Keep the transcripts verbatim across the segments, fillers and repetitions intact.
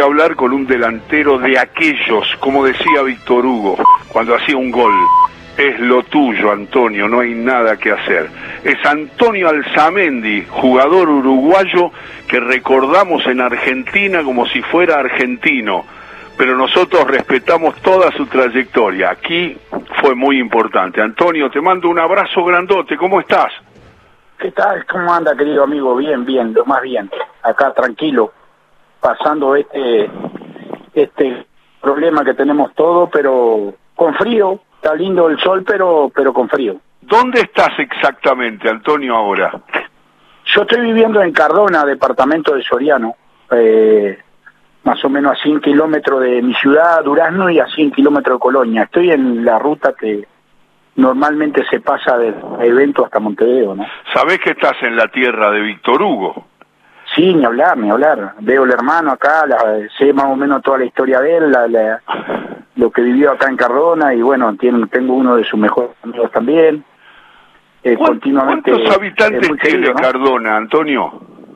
a hablar con un delantero de aquellos, como decía Víctor Hugo, cuando hacía un gol. Es lo tuyo, Antonio, no hay nada que hacer. Es Antonio Alzamendi, jugador uruguayo que recordamos en Argentina como si fuera argentino, pero nosotros respetamos toda su trayectoria. Aquí fue muy importante. Antonio, te mando un abrazo grandote, ¿cómo estás? ¿Qué tal? ¿Cómo anda, querido amigo? Bien, bien, lo más bien. Acá tranquilo, pasando este este problema que tenemos todos, pero con frío. Está lindo el sol, pero pero con frío. ¿Dónde estás exactamente, Antonio, ahora? Yo estoy viviendo en Cardona, departamento de Soriano, eh, más o menos a cien kilómetros de mi ciudad, Durazno, y a cien kilómetros de Colonia. Estoy en la ruta que normalmente se pasa del evento hasta Montevideo, ¿no? Sabés que estás en la tierra de Víctor Hugo. Sí, ni hablar, ni hablar. Veo el hermano acá, la, sé más o menos toda la historia de él, la, la, lo que vivió acá en Cardona, y bueno, tiene, tengo uno de sus mejores amigos también. Eh, continuamente, ¿Cuántos habitantes tiene querido, ¿no? Cardona, Antonio?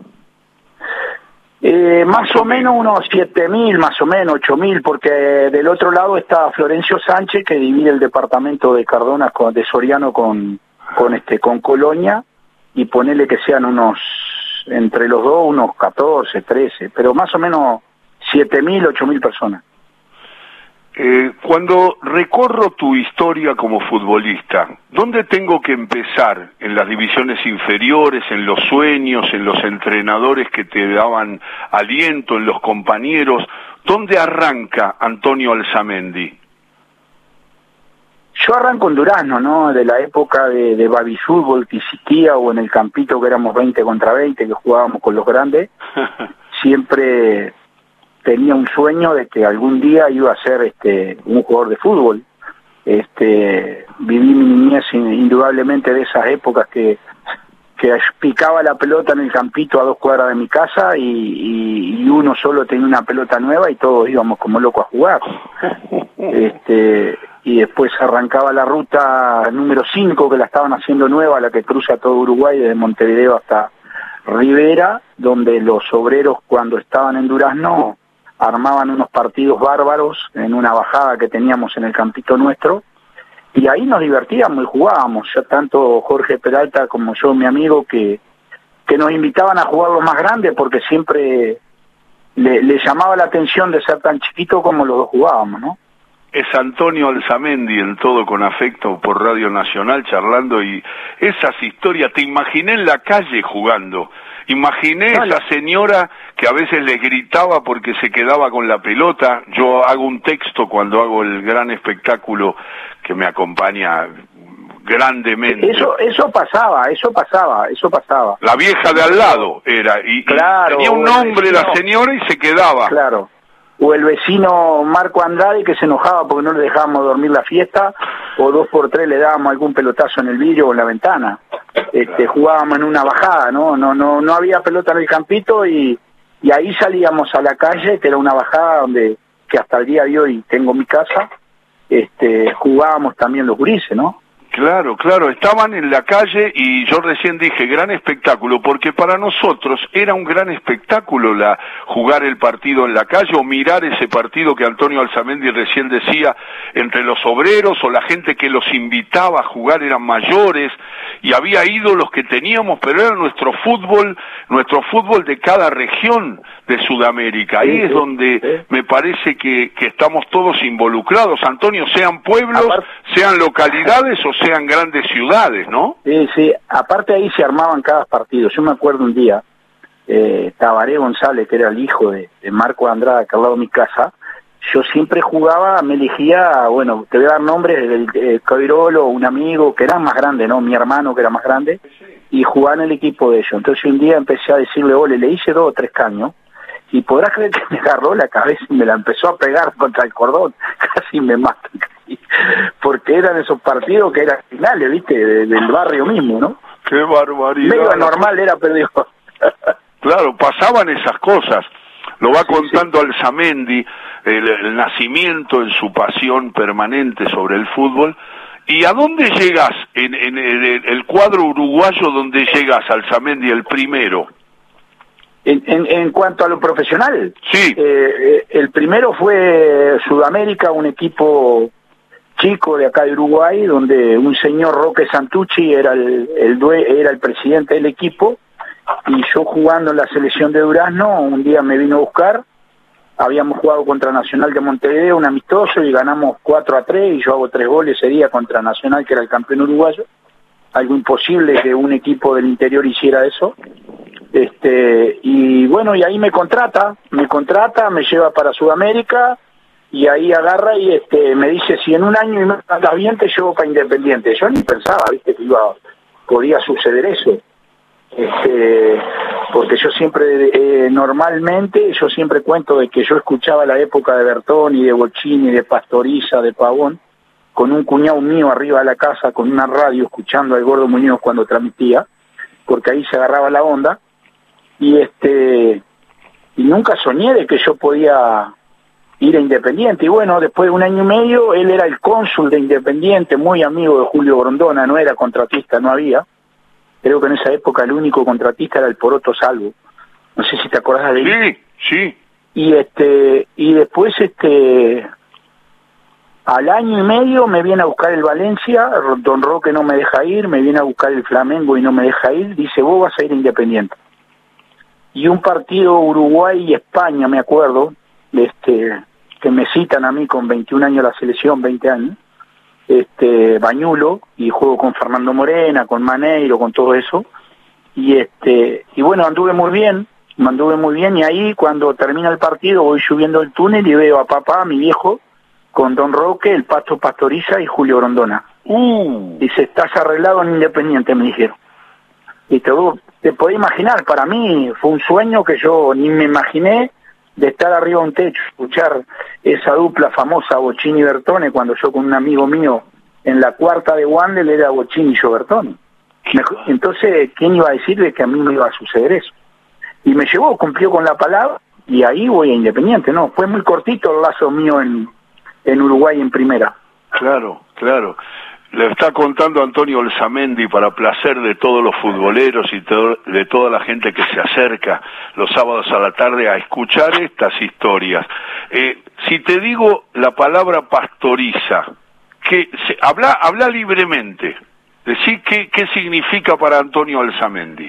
Eh, más, más o, o menos unos siete mil, más o menos ocho mil, porque del otro lado está Florencio Sánchez, que divide el departamento de Cardona, con, de Soriano con, con, este, con Colonia, y ponele que sean unos, entre los dos, unos catorce, trece, pero más o menos siete mil, ocho mil personas. Eh, cuando recorro tu historia como futbolista, ¿dónde tengo que empezar? ¿En las divisiones inferiores, en los sueños, en los entrenadores que te daban aliento, en los compañeros? ¿Dónde arranca Antonio Alzamendi? Yo arranco en Durazno, ¿no? De la época de, de baby fútbol que existía, o en el campito que éramos veinte contra veinte, que jugábamos con los grandes. Siempre tenía un sueño de que algún día iba a ser este un jugador de fútbol. Este viví mi niñez indudablemente de esas épocas que que picaba la pelota en el campito a dos cuadras de mi casa, y, y, y uno solo tenía una pelota nueva y todos íbamos como locos a jugar. Este y después arrancaba la ruta número cinco, que la estaban haciendo nueva, la que cruza todo Uruguay desde Montevideo hasta Rivera, donde los obreros, cuando estaban en Durazno, armaban unos partidos bárbaros en una bajada que teníamos en el campito nuestro, y ahí nos divertíamos y jugábamos, ya tanto Jorge Peralta como yo, mi amigo, que, que nos invitaban a jugar los más grandes, porque siempre le, le llamaba la atención de ser tan chiquito como los dos jugábamos, ¿no? Es Antonio Alzamendi, en Todo con Afecto por Radio Nacional, charlando, y esas historias, te imaginé en la calle jugando. Imaginé Vale. esa señora que a veces le gritaba porque se quedaba con la pelota. Yo hago un texto cuando hago el gran espectáculo que me acompaña grandemente. Eso eso pasaba, eso pasaba, eso pasaba. La vieja de al lado era, y, claro, y tenía un nombre la señora y se quedaba. Claro. O el vecino Marco Andrade, que se enojaba porque no le dejábamos dormir la fiesta, o dos por tres le dábamos algún pelotazo en el vidrio o en la ventana. Este, jugábamos en una bajada, ¿no? No, no, no había pelota en el campito, y, y ahí salíamos a la calle, que era una bajada donde, que hasta el día de hoy tengo mi casa, este, jugábamos también los gurises, ¿no? Claro, claro, estaban en la calle, y yo recién dije gran espectáculo, porque para nosotros era un gran espectáculo la jugar el partido en la calle, o mirar ese partido que Antonio Alzamendi recién decía, entre los obreros, o la gente que los invitaba a jugar eran mayores, y había ídolos que teníamos, pero era nuestro fútbol, nuestro fútbol de cada región de Sudamérica. Ahí es donde me parece que, que estamos todos involucrados, Antonio, sean pueblos, sean localidades o sean grandes ciudades, ¿no? Sí, sí, aparte ahí se armaban cada partido. Yo me acuerdo un día, eh, Tabaré González, que era el hijo de, de Marco Andrade, que al lado de mi casa, yo siempre jugaba, me elegía, bueno, te voy a dar nombres, el, el Coirolo, un amigo que era más grande, ¿no? Mi hermano, que era más grande, y jugaba en el equipo de ellos. Entonces un día empecé a decirle, ole, le hice dos o tres caños, y podrás creer que me agarró la cabeza y me la empezó a pegar contra el cordón, casi me mata, porque eran esos partidos que eran finales, ¿viste? De, del barrio mismo, ¿no? ¡Qué barbaridad! Medio anormal era, pero digo... Claro, pasaban esas cosas. Lo va contando sí, sí. Alzamendi, el, el nacimiento en su pasión permanente sobre el fútbol. ¿Y a dónde llegas en, en el, el cuadro uruguayo, donde llegas, Alzamendi, el primero? En, en, en cuanto a lo profesional, sí. eh, el primero fue Sudamérica, un equipo chico de acá de Uruguay, donde un señor Roque Santucci era el, el due, era el presidente del equipo, y yo jugando en la selección de Durazno, un día me vino a buscar. Habíamos jugado contra Nacional de Montevideo, un amistoso, y ganamos cuatro a tres, y yo hago tres goles ese día contra Nacional, que era el campeón uruguayo. Algo imposible que un equipo del interior hiciera eso. Este, y bueno, y ahí me contrata, me contrata, me lleva para Sudamérica, y ahí agarra y este me dice, si en un año y medio andas bien, te llevo para Independiente. Yo ni pensaba, viste, que iba, podía suceder eso. Este, porque yo siempre, eh, normalmente, yo siempre cuento de que yo escuchaba la época de Bertoni, de Bocchini, de Pastoriza, de Pavón, con un cuñado mío arriba de la casa, con una radio, escuchando al Gordo Muñoz cuando transmitía, porque ahí se agarraba la onda, y este, y nunca soñé de que yo podía ir a Independiente. Y bueno, después de un año y medio, él era el cónsul de Independiente, muy amigo de Julio Grondona, no era contratista, no había. Creo que en esa época el único contratista era el Poroto Salvo. No sé si te acordás de él. Sí, sí. Y este, y después este, al año y medio me viene a buscar el Valencia, Don Roque no me deja ir, me viene a buscar el Flamengo y no me deja ir, dice, vos vas a ir a Independiente. Y un partido Uruguay y España, me acuerdo, este, que me citan a mí con veintiún años la selección, veinte años, este, Bañulo, y juego con Fernando Morena, con Maneiro, con todo eso, y este, y bueno, anduve muy bien, me anduve muy bien, y ahí cuando termina el partido voy subiendo el túnel y veo a papá, mi viejo, con Don Roque, el Pato Pastoriza y Julio Grondona. Uh. Dice, estás arreglado en Independiente, me dijeron. Y te, te podés imaginar, para mí fue un sueño que yo ni me imaginé, de estar arriba de un techo, escuchar esa dupla famosa Bocchini y Bertone, cuando yo con un amigo mío en la cuarta de Wandel era Bocchini y yo Bertone. Entonces, ¿quién iba a decir de que a mí me iba a suceder eso? Y me llevó, cumplió con la palabra, y ahí voy a Independiente, ¿no? Fue muy cortito el lazo mío en, en Uruguay en primera. Claro, claro. Le está contando Antonio Olzamendi para placer de todos los futboleros y to- de toda la gente que se acerca los sábados a la tarde a escuchar estas historias. Eh, si te digo la palabra Pastoriza, que se, habla, habla libremente, decí qué, qué significa para Antonio Olzamendi.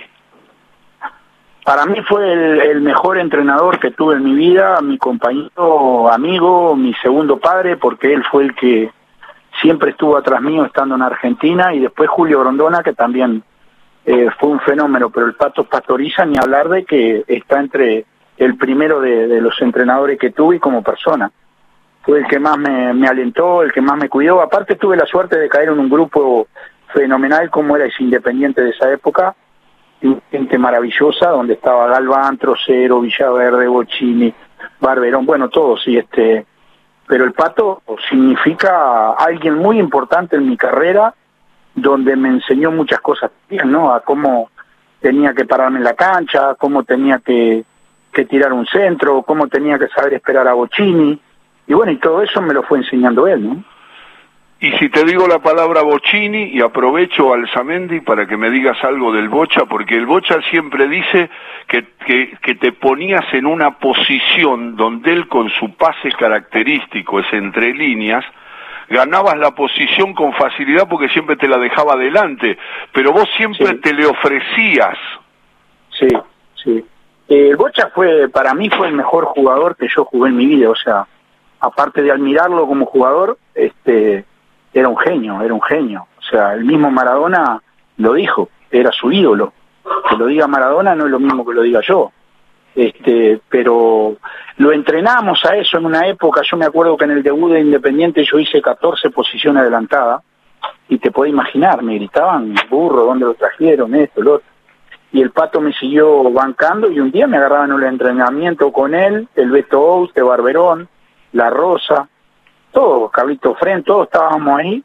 Para mí fue el, el mejor entrenador que tuve en mi vida, mi compañero, amigo, mi segundo padre, porque él fue el que siempre estuvo atrás mío estando en Argentina, y después Julio Grondona, que también eh, fue un fenómeno, pero el Pato Pastoriza, ni hablar de que está entre el primero de, de los entrenadores que tuve y como persona. Fue el que más me, me alentó, el que más me cuidó. Aparte tuve la suerte de caer en un grupo fenomenal como era ese Independiente de esa época, gente maravillosa, donde estaba Galván, Trocero, Villaverde, Bocchini, Barberón, bueno, todos, y este... pero el Pato significa alguien muy importante en mi carrera, donde me enseñó muchas cosas bien, ¿no? A cómo tenía que pararme en la cancha, cómo tenía que, que tirar un centro, cómo tenía que saber esperar a Bocchini, y bueno, y todo eso me lo fue enseñando él, ¿no? Y si te digo la palabra Bocchini, y aprovecho al Zamendi para que me digas algo del Bocha, porque el Bocha siempre dice que, que, que te ponías en una posición donde él con su pase característico, ese entre líneas, ganabas la posición con facilidad porque siempre te la dejaba adelante, pero vos siempre sí. te le ofrecías. Sí, sí. Eh, el Bocha fue, para mí fue el mejor jugador que yo jugué en mi vida, o sea, aparte de admirarlo como jugador, este... era un genio, era un genio. O sea, el mismo Maradona lo dijo, era su ídolo. Que lo diga Maradona no es lo mismo que lo diga yo. Este, pero lo entrenamos a eso en una época. Yo me acuerdo que en el debut de Independiente yo hice catorce posiciones adelantadas, y te puedes imaginar, me gritaban, burro, ¿dónde lo trajeron? Esto, lo otro. Y el Pato me siguió bancando, y un día me agarraban en el entrenamiento con él, el Beto Ouste, Barberón, La Rosa, todos, Carlito Fren, todos estábamos ahí,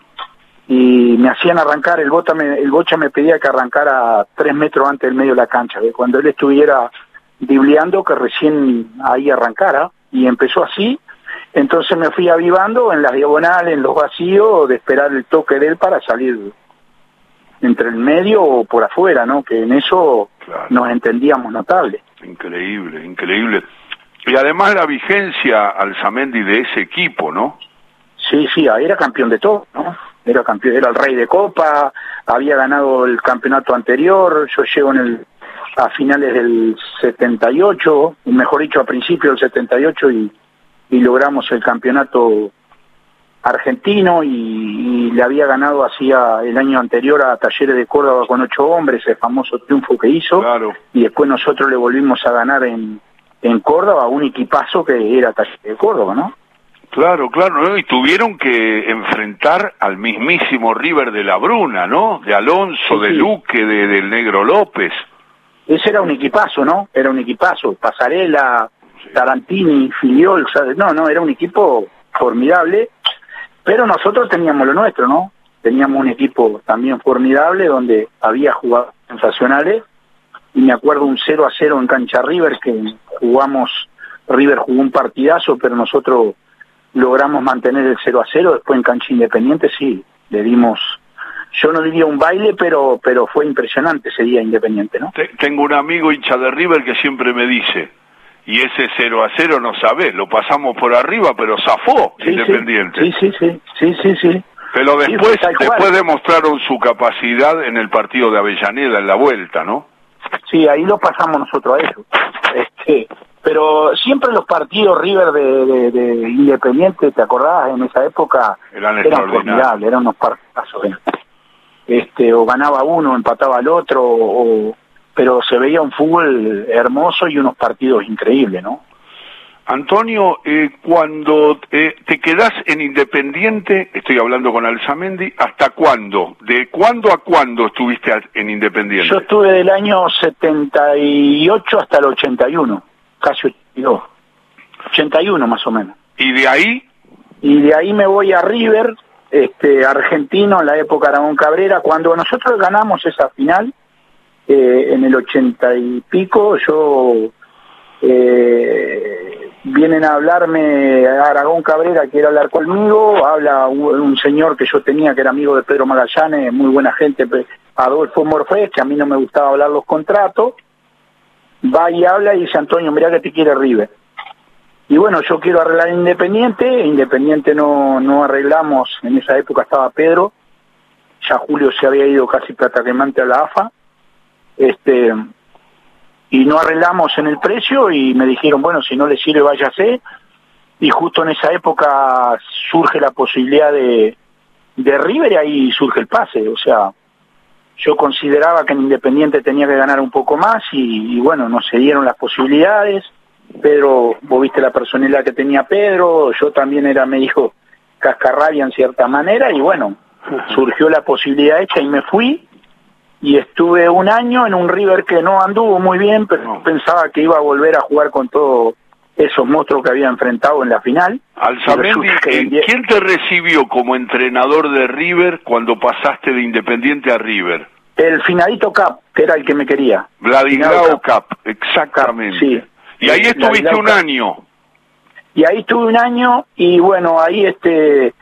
y me hacían arrancar, el, bota me, el Bocha me pedía que arrancara tres metros antes del medio de la cancha, que cuando él estuviera dribleando, que recién ahí arrancara, y empezó así. Entonces me fui avivando en las diagonales, en los vacíos, de esperar el toque de él para salir entre el medio o por afuera, ¿no? Que en eso claro. nos entendíamos notable. Increíble, increíble. Y además la vigencia, Alzamendi, de ese equipo, ¿no? Sí, sí, era campeón de todo, ¿no? Era campeón, era el rey de Copa, había ganado el campeonato anterior, yo llego en el a finales del setenta y ocho, mejor dicho, a principios del setenta y ocho, y, y logramos el campeonato argentino, y, y le había ganado hacía el año anterior a Talleres de Córdoba con ocho hombres, el famoso triunfo que hizo, claro. y después nosotros le volvimos a ganar en, en Córdoba, un equipazo que era Talleres de Córdoba, ¿no? Claro, claro, ¿no? Y tuvieron que enfrentar al mismísimo River de la Bruna, ¿no? De Alonso, sí, de sí. Luque, de, del Negro López. Ese era un equipazo, ¿no? Era un equipazo. Pasarela, sí. Tarantini, Filiol, ¿sabes? No, no, era un equipo formidable, pero nosotros teníamos lo nuestro, ¿no? Teníamos un equipo también formidable donde había jugadores sensacionales, y me acuerdo un cero a cero en cancha River, que jugamos, River jugó un partidazo, pero nosotros logramos mantener el cero a cero, después en cancha Independiente sí, le dimos, yo no diría un baile, pero pero fue impresionante ese día Independiente, ¿no? Tengo un amigo hincha de River que siempre me dice, y ese cero a cero no sabés, lo pasamos por arriba, pero zafó sí, Independiente. Sí, sí, sí, sí, sí, sí. Pero después, sí, después demostraron su capacidad en el partido de Avellaneda, en la vuelta, ¿no? Sí, ahí lo pasamos nosotros a ellos. Este... Pero siempre los partidos River de, de, de Independiente, ¿te acordás? En esa época eran, eran formidables, eran unos partidazos. ¿eh? Este, o ganaba uno, empataba al otro, o, pero se veía un fútbol hermoso y unos partidos increíbles, ¿no? Antonio, eh, cuando eh, te quedás en Independiente, estoy hablando con Alzamendi, ¿hasta cuándo? ¿De cuándo a cuándo estuviste en Independiente? Yo estuve del año setenta y ocho hasta el ochenta y uno. Casi ochenta y dos, ochenta y uno más o menos. ¿Y de ahí? Y de ahí me voy a River, este, argentino, en la época de Aragón Cabrera. Cuando nosotros ganamos esa final, eh, en el ochenta y pico, yo, eh, vienen a hablarme a Aragón Cabrera, quiere hablar conmigo, habla un, un señor que yo tenía, que era amigo de Pedro Magallanes, muy buena gente, Adolfo Morfés, que a mí no me gustaba hablar los contratos. Va y habla y dice, Antonio, mirá que te quiere River. Y bueno, yo quiero arreglar Independiente, Independiente no no arreglamos, en esa época estaba Pedro, ya Julio se había ido casi prácticamente a la A F A, este, y no arreglamos en el precio, y me dijeron, bueno, si no le sirve, váyase, y justo en esa época surge la posibilidad de, de River, y ahí surge el pase, o sea... Yo consideraba que en Independiente tenía que ganar un poco más y, y bueno, no se dieron las posibilidades. Pedro, vos viste la personalidad que tenía Pedro, yo también era medio cascarrabia en cierta manera y bueno, surgió la posibilidad hecha y me fui y estuve un año en un River que no anduvo muy bien, pero no. Pensaba que iba a volver a jugar con todos esos monstruos que había enfrentado en la final. Alzamendi, ¿quién te recibió como entrenador de River cuando pasaste de Independiente a River? El Finadito Cap, que era el que me quería. Vladislao Cap, exactamente. Sí. Y ahí estuviste Vladislao un Cap. año. Y ahí estuve un año y bueno, ahí este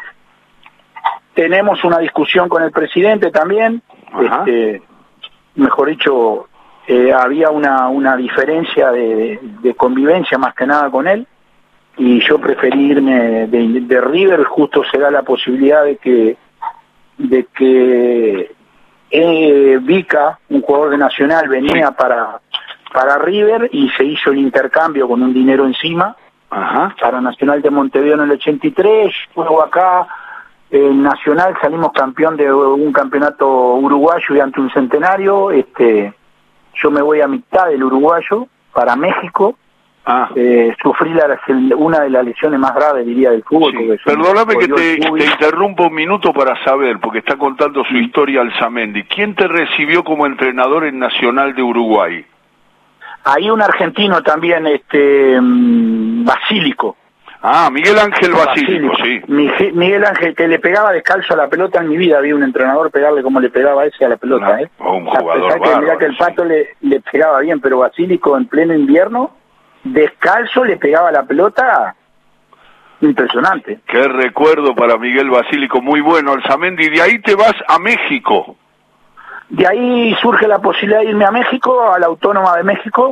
tenemos una discusión con el presidente también. Ajá. Este, mejor dicho, eh, había una una diferencia de, de convivencia más que nada con él y yo preferí irme de, de River. Justo se da la posibilidad de que de que eh, Vica, un jugador de Nacional, venía para para River y se hizo el intercambio con un dinero encima. Ajá. Para Nacional de Montevideo en el ochenta y tres, luego acá en Nacional salimos campeón de un campeonato uruguayo y ante un centenario. Este, yo me voy a mitad del uruguayo para México. Ah. Eh, sufrí la, una de las lesiones más graves, diría, del fútbol. Sí. Perdóname que te, te interrumpo un minuto para saber, porque está contando su historia Alzamendi. ¿Quién te recibió como entrenador en Nacional de Uruguay? Hay un argentino también, este Basílico. Ah, Miguel Ángel Basílico, sí. Miguel Ángel, que le pegaba descalzo a la pelota. En mi vida vi un entrenador pegarle como le pegaba a ese a la pelota. No, ¿eh? Un jugador a pesar que, mirá que el Pato sí. le, le pegaba bien, pero Basílico en pleno invierno, descalzo, le pegaba la pelota. Impresionante. Qué recuerdo para Miguel Basílico, muy bueno, Alzamendi. Y de ahí te vas a México. de ahí surge la posibilidad de irme a México, a la Autónoma de México,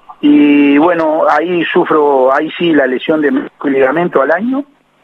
y bueno, ahí sufro, ahí sí, la lesión de ligamento al año.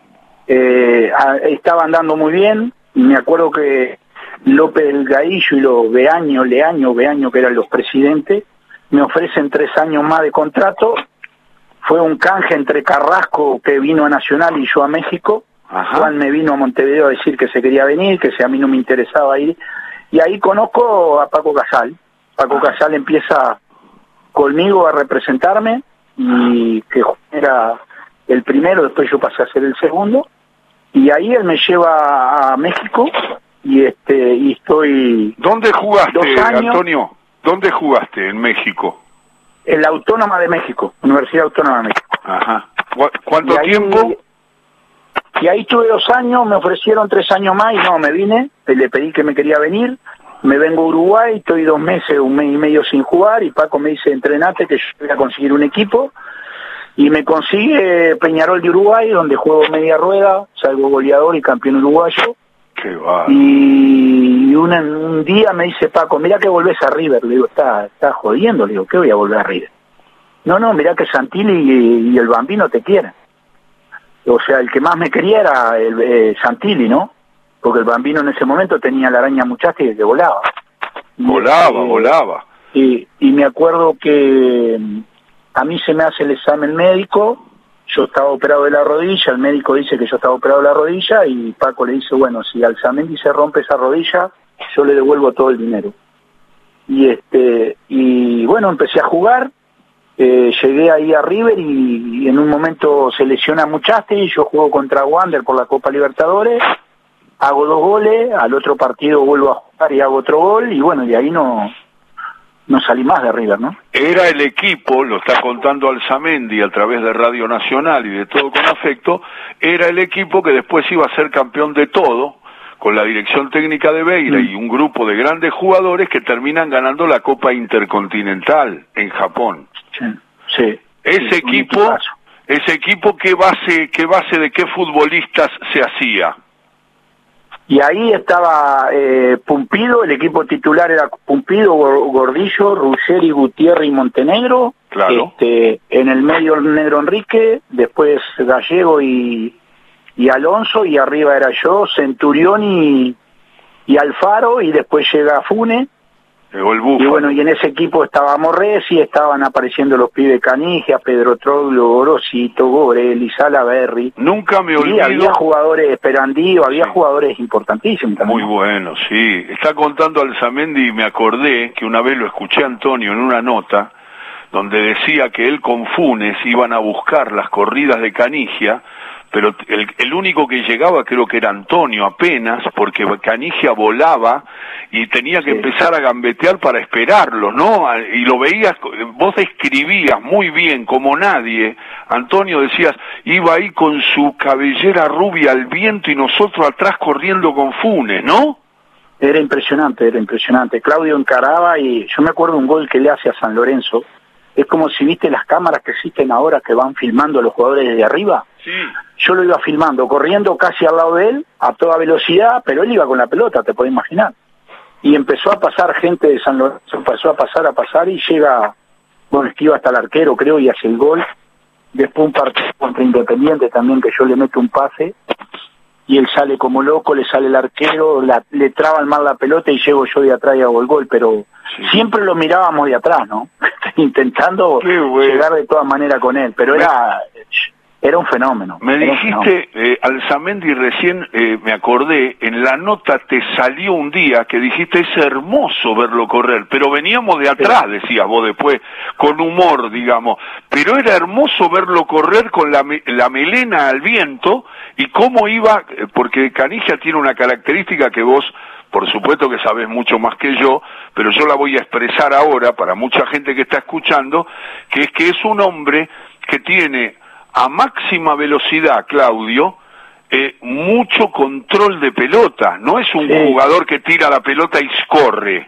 Eh, a, estaba andando muy bien, y me acuerdo que López del Gaillo y los Beaño, Leaño, Beaño, que eran los presidentes, me ofrecen tres años más de contrato. Fue un canje entre Carrasco, que vino a Nacional, y yo a México. Ajá. Juan me vino a Montevideo a decir que se quería venir, que si a mí no me interesaba ir. Y ahí conozco a Paco Casal. Paco Ajá. Casal empieza conmigo a representarme, y que era el primero, después yo pasé a ser el segundo. Y ahí él me lleva a México, y este y estoy... ¿Dónde jugaste, Antonio? ¿Dónde jugaste en México? En la Autónoma de México, Universidad Autónoma de México. Ajá. ¿Cu ¿Cuánto y tiempo? Ahí, y ahí tuve dos años, me ofrecieron tres años más y no, me vine, le pedí que me quería venir, me vengo a Uruguay, estoy dos meses, un mes y medio sin jugar, y Paco me dice, entrenate que yo voy a conseguir un equipo, y me consigue Peñarol de Uruguay, donde juego media rueda, salgo goleador y campeón uruguayo. Qué va. Y una, un día me dice Paco, mirá que volvés a River. Le digo, está, está jodiendo, le digo, ¿qué voy a volver a River? No, no, mirá que Santilli y, y el Bambino te quieren. O sea, el que más me quería era el, eh, Santilli, ¿no? Porque el Bambino en ese momento tenía la araña muchacha que volaba. Volaba, y, eh, volaba. Y, y me acuerdo que a mí se me hace el examen médico, yo estaba operado de la rodilla, el médico dice que yo estaba operado de la rodilla, y Paco le dice, bueno, si Alzamendi se rompe esa rodilla, yo le devuelvo todo el dinero. Y este y bueno, empecé a jugar, eh, llegué ahí a River, y, y en un momento se lesiona Muchaste, y yo juego contra Wander por la Copa Libertadores, hago dos goles, al otro partido vuelvo a jugar y hago otro gol, y bueno, de ahí no... no salí más de River, ¿no? Era el equipo, lo está contando Alzamendi a través de Radio Nacional y de Todo con Afecto, era el equipo que después iba a ser campeón de todo, con la dirección técnica de Beira mm. y un grupo de grandes jugadores que terminan ganando la Copa Intercontinental en Japón. Sí, sí. Ese sí, equipo, ese equipo, ¿qué base, qué base de qué futbolistas se hacía? Y ahí estaba eh, Pumpido, el equipo titular era Pumpido, Gordillo, Ruggeri, Gutiérrez y Montenegro. Claro. Este, en el medio el Negro Enrique, después Gallego y, y Alonso, y arriba era yo, Centurión y, y Alfaro, y después llega Fune. El Búfalo. Y bueno, y en ese equipo estaba Morresi, estaban apareciendo los pibes Canigia, Pedro Troglio, Gorosito, Gorelli, Salaberry. Nunca me olvido. Y había jugadores, Esperandío, había sí. jugadores importantísimos también. Muy bueno, sí. Está contando Alzamendi, y me acordé que una vez lo escuché a Antonio en una nota, donde decía que él con Funes iban a buscar las corridas de Canigia, pero el, el único que llegaba creo que era Antonio apenas, porque Canigia volaba y tenía que sí. empezar a gambetear para esperarlo, ¿no? Y lo veías, vos describías muy bien, como nadie, Antonio, decías, iba ahí con su cabellera rubia al viento y nosotros atrás corriendo con Funes, ¿no? Era impresionante, era impresionante. Claudio encaraba, y yo me acuerdo un gol que le hace a San Lorenzo. Es como si viste las cámaras que existen ahora que van filmando a los jugadores desde arriba. Sí. Yo lo iba filmando, corriendo casi al lado de él, a toda velocidad, pero él iba con la pelota, te podés imaginar. Y empezó a pasar gente de San Lorenzo, empezó a pasar, a pasar, y llega, bueno, esquiva hasta el arquero, creo, y hace el gol. Después un partido contra Independiente también, que yo le meto un pase, y él sale como loco, le sale el arquero, la, le traban mal la pelota, y llego yo de atrás y hago el gol, pero sí. siempre lo mirábamos de atrás, ¿no? Intentando llegar de todas maneras con él, pero era... Era un fenómeno. Me dijiste, eh, Alzamendi, recién eh, me acordé, en la nota te salió un día que dijiste, es hermoso verlo correr, pero veníamos de atrás, decías vos después, con humor, digamos, pero era hermoso verlo correr con la, la melena al viento, y cómo iba, porque Canigia tiene una característica que vos, por supuesto que sabés mucho más que yo, pero yo la voy a expresar ahora para mucha gente que está escuchando, que es que es un hombre que tiene a máxima velocidad, Claudio, eh, mucho control de pelota. No es un sí. jugador que tira la pelota y corre.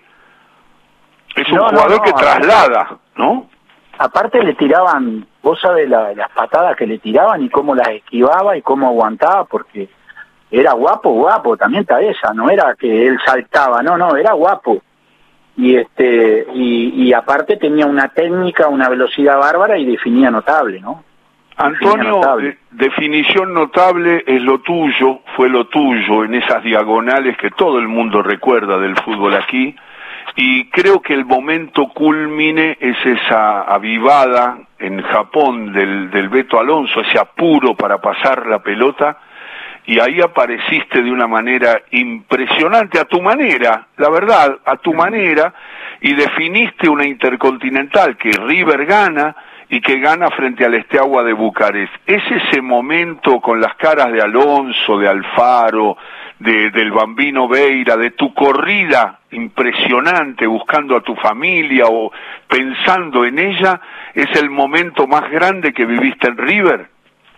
Es un no, jugador no, no, que traslada, ¿no? Aparte le tiraban, vos sabés la, las patadas que le tiraban y cómo las esquivaba y cómo aguantaba, porque era guapo, guapo, también está esa, no era que él saltaba, no, no, era guapo. y este y, y aparte tenía una técnica, una velocidad bárbara y definía notable, ¿no? Antonio, eh, definición notable es lo tuyo, fue lo tuyo en esas diagonales que todo el mundo recuerda del fútbol aquí, y creo que el momento culmine es esa avivada en Japón del, del Beto Alonso, ese apuro para pasar la pelota, y ahí apareciste de una manera impresionante, a tu manera, la verdad, a tu manera, y definiste una Intercontinental que River gana, y que gana frente al Steaua de Bucarest. ¿Es ese momento con las caras de Alonso, de Alfaro, de, del Bambino Veira, de tu corrida impresionante buscando a tu familia o pensando en ella, es el momento más grande que viviste en River?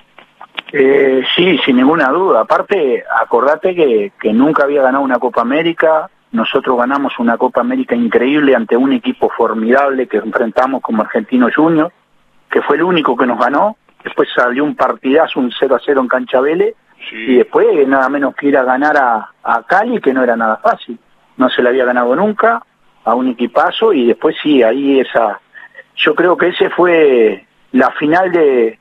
Eh, sí, sin ninguna duda. Aparte, acordate que, que nunca había ganado una Copa América. Nosotros ganamos una Copa América increíble ante un equipo formidable que enfrentamos como Argentinos Juniors, que fue el único que nos ganó. Después salió un partidazo, un cero a cero en Cancha Vélez, sí. Y después nada menos que ir a ganar a, a Cali, que no era nada fácil, no se le había ganado nunca, a un equipazo, y después sí, ahí esa, yo creo que ese fue la final de,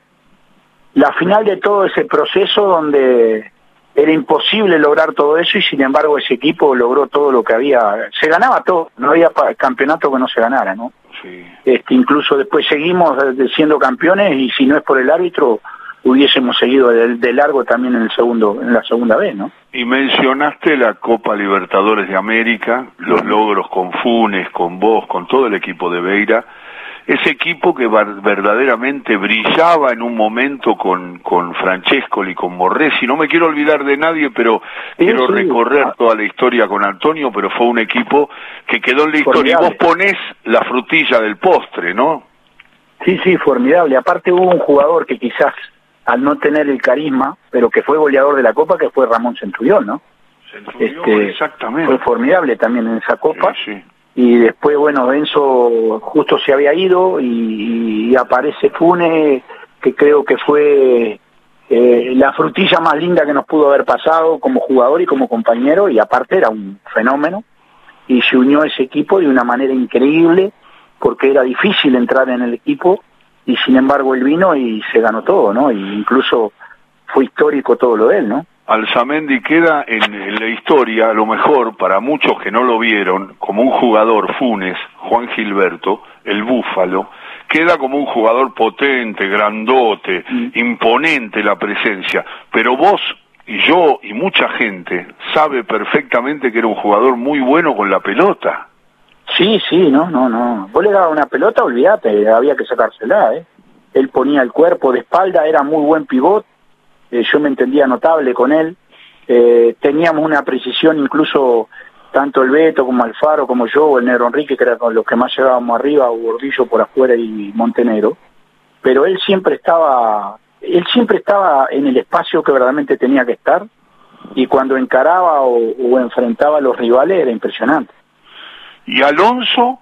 la final de todo ese proceso donde era imposible lograr todo eso, y sin embargo ese equipo logró todo lo que había, se ganaba todo, no había campeonato que no se ganara, ¿no? Sí. Este, incluso después seguimos siendo campeones, y si no es por el árbitro hubiésemos seguido de, de largo también en el segundo, en la segunda vez, ¿no? Y mencionaste la Copa Libertadores de América, los logros con Funes, con vos, con todo el equipo de Beira, ese equipo que verdaderamente brillaba en un momento con, con Francescoli, con Morresi. No me quiero olvidar de nadie, pero sí, quiero sí. recorrer toda la historia con Antonio, pero fue un equipo que quedó en la historia. Formidable. Y vos ponés la frutilla del postre, ¿no? Sí, sí, formidable. Aparte hubo un jugador que quizás, al no tener el carisma, pero que fue goleador de la Copa, que fue Ramón Centurión, ¿no? Centurión, este, exactamente. Fue formidable también en esa Copa. Sí, sí. Y después, bueno, Enzo justo se había ido y, y aparece Funes, que creo que fue eh, la frutilla más linda que nos pudo haber pasado como jugador y como compañero, y aparte era un fenómeno, y se unió a ese equipo de una manera increíble, porque era difícil entrar en el equipo, y sin embargo él vino y se ganó todo, ¿no? Y incluso fue histórico todo lo de él, ¿no? Alzamendi queda en, en la historia, a lo mejor para muchos que no lo vieron, como un jugador Funes, Juan Gilberto, el Búfalo, queda como un jugador potente, grandote, mm. imponente la presencia, pero vos y yo y mucha gente sabe perfectamente que era un jugador muy bueno con la pelota. Sí, sí, no, no, no. Vos le dabas una pelota, olvídate, había que sacársela, ¿eh? Él ponía el cuerpo de espalda, era muy buen pivot. Eh, yo me entendía notable con él, eh, teníamos una precisión, incluso tanto el Beto como Alfaro como yo, o el Negro Enrique, que era con los que más llegábamos arriba, o Gordillo por afuera y Montenegro, pero él siempre estaba, él siempre estaba en el espacio que verdaderamente tenía que estar, y cuando encaraba o, o enfrentaba a los rivales era impresionante. ¿Y Alonso?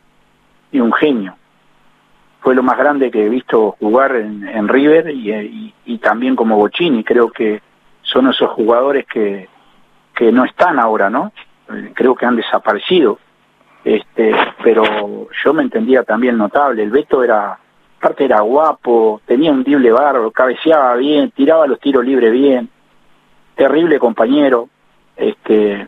Y un genio. Fue lo más grande que he visto jugar en, en River, y, y, y también como Bocini. Creo que son esos jugadores que, que no están ahora, ¿no? Creo que han desaparecido. Este, pero yo me entendía también notable. El Beto era, aparte era guapo, tenía un drible bárbaro, cabeceaba bien, tiraba los tiros libres bien, terrible compañero. Este,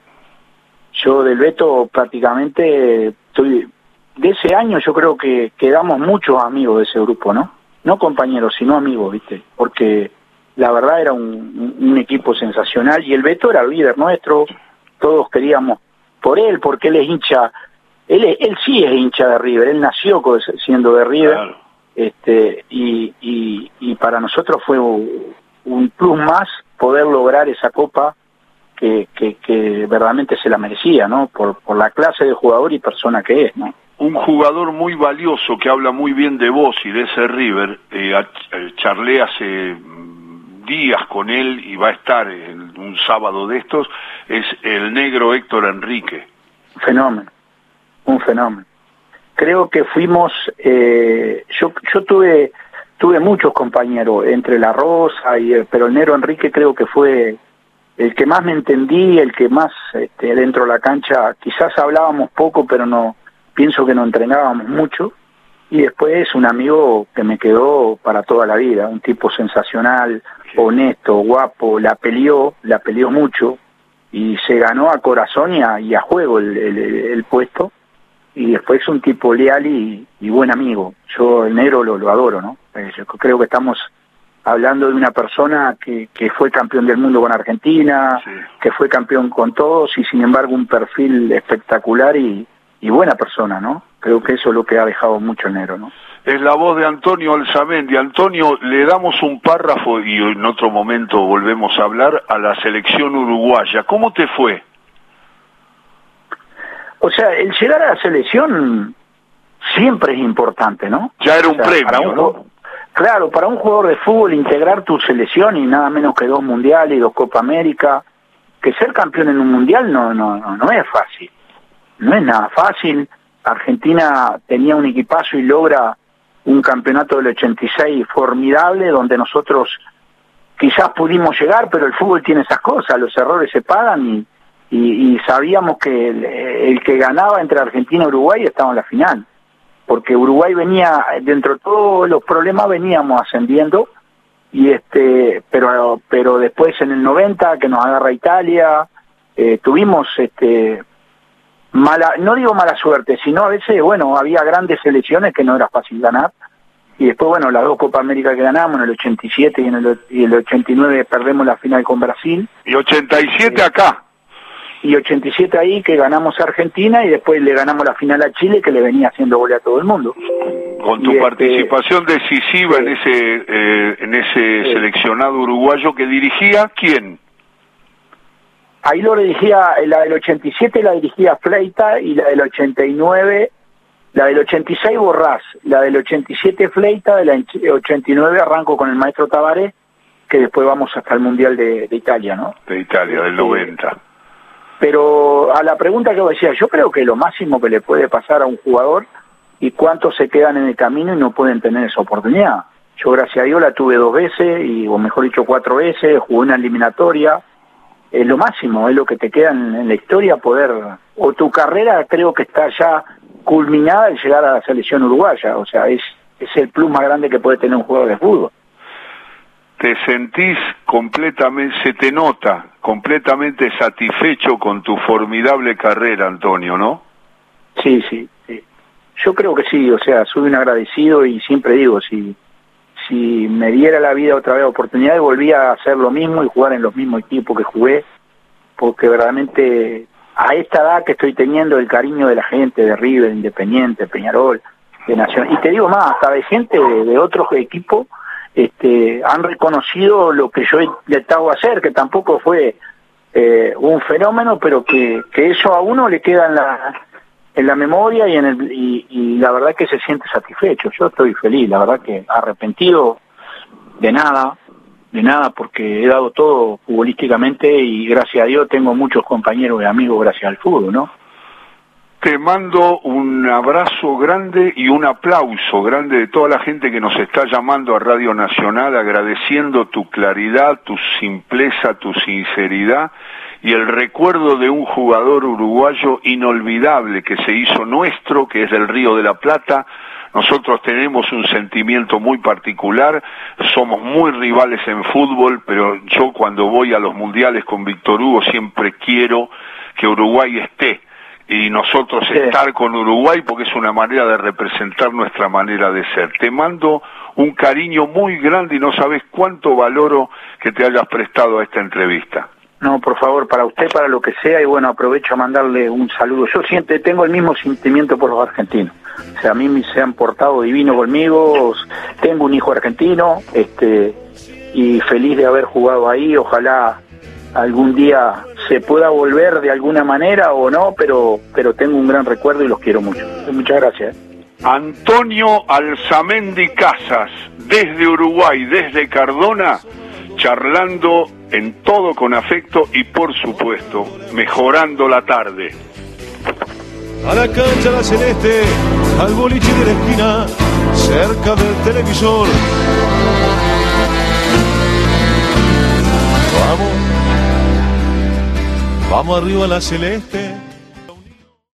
yo del Beto prácticamente estoy... De ese año yo creo que quedamos muchos amigos de ese grupo, ¿no? No compañeros, sino amigos, ¿viste? Porque la verdad era un, un equipo sensacional, y el Beto era el líder nuestro, todos queríamos por él, porque él es hincha, él, es, él sí es hincha de River, él nació siendo de River, claro. este y, y, y para nosotros fue un, un plus más poder lograr esa copa que, que, que verdaderamente se la merecía, ¿no? Por, por la clase de jugador y persona que es, ¿no? Un jugador muy valioso que habla muy bien de vos y de ese River, eh, charlé hace días con él y va a estar en un sábado de estos, es el negro Héctor Enrique. Fenómeno, un fenómeno. Creo que fuimos, eh, yo yo tuve tuve muchos compañeros, entre La Rosa, y pero el negro Enrique creo que fue el que más me entendí, el que más este, dentro de la cancha, quizás hablábamos poco, pero no pienso que no entrenábamos mucho. Y después un amigo que me quedó para toda la vida, un tipo sensacional, honesto, guapo, la peleó, la peleó mucho y se ganó a corazón y a, y a juego el, el, el puesto. Y después un tipo leal y, y buen amigo. Yo el negro lo, lo adoro, ¿no? Yo creo que estamos hablando de una persona que, que fue campeón del mundo con Argentina, sí. que fue campeón con todos y sin embargo un perfil espectacular y, y buena persona, ¿no? Creo que eso es lo que ha dejado mucho el negro, ¿no? Es la voz de Antonio Alzamendi. Antonio, le damos un párrafo y en otro momento volvemos a hablar a la selección uruguaya. ¿Cómo te fue? O sea, el llegar a la selección siempre es importante, ¿no? Ya era un o sea, premio, para un, ¿no? Claro, para un jugador de fútbol integrar tu selección y nada menos que dos mundiales y dos Copa América, que ser campeón en un mundial no, no, no, no es fácil. No es nada fácil. Argentina tenía un equipazo y logra un campeonato del ochenta y seis formidable, donde nosotros quizás pudimos llegar, pero el fútbol tiene esas cosas, los errores se pagan y, y, y sabíamos que el, el que ganaba entre Argentina y Uruguay estaba en la final, porque Uruguay venía, dentro de todos los problemas veníamos ascendiendo, y este pero pero después en el noventa que nos agarra Italia, eh, tuvimos este mala, no digo mala suerte, sino a veces, bueno, había grandes selecciones que no era fácil ganar, y después, bueno, las dos Copa América que ganamos, en el ochenta y siete y en el, y el ochenta y nueve perdemos la final con Brasil. Y ochenta y siete eh, acá. Y ochenta y siete ahí, que ganamos a Argentina, y después le ganamos la final a Chile, que le venía haciendo gol a todo el mundo. Con tu y participación este, decisiva sí, en ese eh, en ese sí. seleccionado uruguayo que dirigía, ¿quién? Ahí lo dirigía, la del ochenta y siete la dirigía Fleita, y la del ochenta y nueve, la del ochenta y seis Borrás, la del ochenta y siete Fleita, de la ochenta y nueve arranco con el maestro Tabaré, que después vamos hasta el Mundial de, de Italia, ¿no? De Italia, del noventa. Pero a la pregunta que vos decías, yo creo que lo máximo que le puede pasar a un jugador, y cuántos se quedan en el camino y no pueden tener esa oportunidad. Yo, gracias a Dios, la tuve dos veces, y o mejor dicho, cuatro veces, jugué una eliminatoria. Es lo máximo, es lo que te queda en, en la historia, poder, o tu carrera creo que está ya culminada al llegar a la selección uruguaya, o sea, es, es el plus más grande que puede tener un jugador de fútbol. Te sentís completamente, se te nota completamente satisfecho con tu formidable carrera, Antonio, ¿no? Sí, sí, sí. Yo creo que sí, o sea, soy un agradecido y siempre digo, si si me diera la vida otra vez oportunidad, volvía a hacer lo mismo y jugar en los mismos equipos que jugué, porque verdaderamente a esta edad que estoy teniendo el cariño de la gente de River, Independiente, Peñarol, de Nacional, y te digo más, hasta de gente de, de otros equipos, este, han reconocido lo que yo he intentado hacer, que tampoco fue eh, un fenómeno, pero que, que eso a uno le queda en la en la memoria y en el y, y la verdad que se siente satisfecho. Yo estoy feliz, la verdad que arrepentido de nada, de nada, porque he dado todo futbolísticamente y gracias a Dios tengo muchos compañeros y amigos gracias al fútbol, ¿no? Te mando un abrazo grande y un aplauso grande de toda la gente que nos está llamando a Radio Nacional, agradeciendo tu claridad, tu simpleza, tu sinceridad y el recuerdo de un jugador uruguayo inolvidable que se hizo nuestro, que es del Río de la Plata. Nosotros tenemos un sentimiento muy particular, somos muy rivales en fútbol, pero yo cuando voy a los mundiales con Víctor Hugo siempre quiero que Uruguay esté, y nosotros sí. estar con Uruguay, porque es una manera de representar nuestra manera de ser. Te mando un cariño muy grande y no sabes cuánto valoro que te hayas prestado a esta entrevista. No, por favor, para usted, para lo que sea, y bueno, aprovecho a mandarle un saludo. Yo siempre tengo el mismo sentimiento por los argentinos. O sea, a mí se han portado divino conmigo, tengo un hijo argentino, este, y feliz de haber jugado ahí. Ojalá algún día se pueda volver de alguna manera o no, pero pero tengo un gran recuerdo y los quiero mucho. Muchas gracias. Antonio Alzamendi Casas, desde Uruguay, desde Cardona, charlando en todo con afecto y por supuesto mejorando la tarde. A la cancha la celeste, al boliche de la esquina, cerca del televisor. Vamos Vamos arriba la celeste.